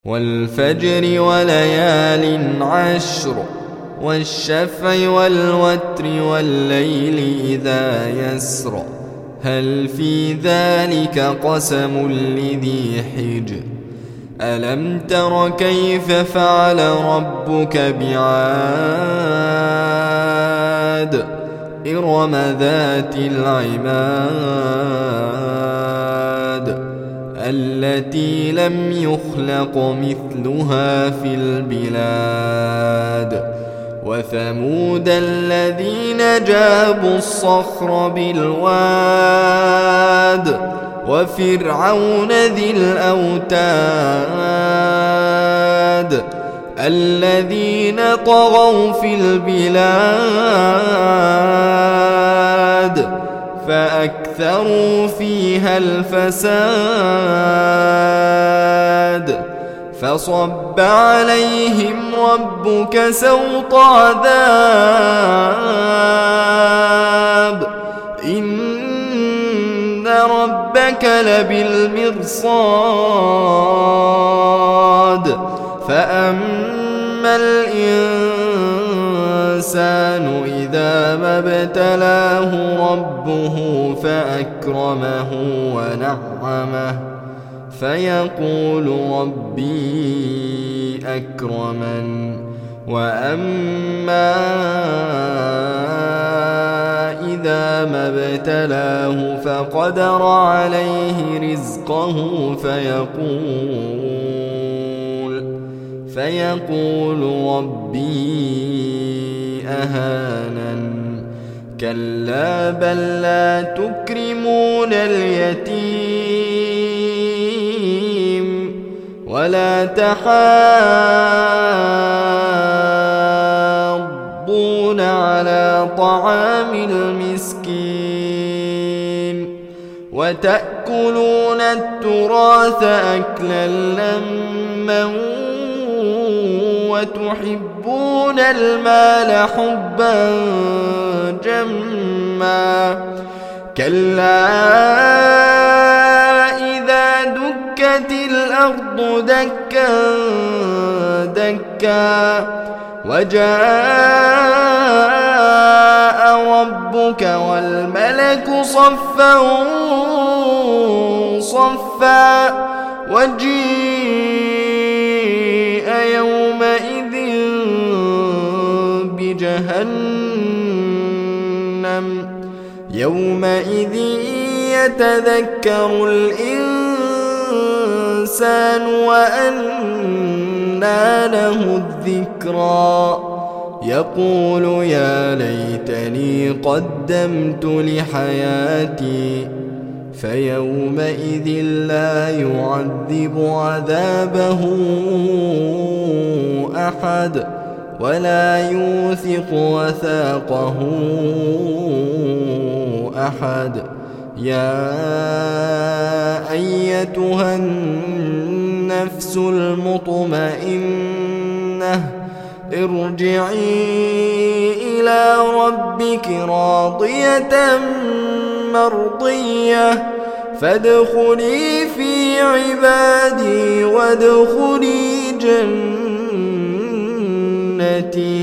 والفجر وليال عشر والشفع والوتر والليل إذا يسر هل في ذلك قسم لذي حجر ألم تر كيف فعل ربك بعاد إرم ذات العماد التي لم يخلق مثلها في البلاد وثمود الذين جابوا الصخر بالواد وفرعون ذي الأوتاد الذين طغوا في البلاد فأكثروا فيها الفساد فصب عليهم ربك سوط عذاب إن ربك لبالمرصاد فأما الإنسان إذا ما ابتلاه ربه فأكرمه ونعمه فيقول ربي أكرمن وأما إذا ما ابتلاه فقدر عليه رزقه فيقول ربي أهانن كلا بل لا تكرمون اليتيم ولا تحاضون على طعام المسكين وتأكلون التراث أكلا لما وتحبون المال حبا جما كلا إذا دكت الأرض دكا دكا وجاء ربك والملك صفا صفا وجيء يومئذ بجهنم يومئذ يتذكر الإنسان وأنى له الذكرى يقول يا ليتني قدمت لحياتي فيومئذ لا يعذب عذابه أحد ولا يوثق وثاقه أحد يا أيتها النفس المطمئنة ارجعي إلى ربك راضية مرضية فادخلي في عبادي وادخلي جنتي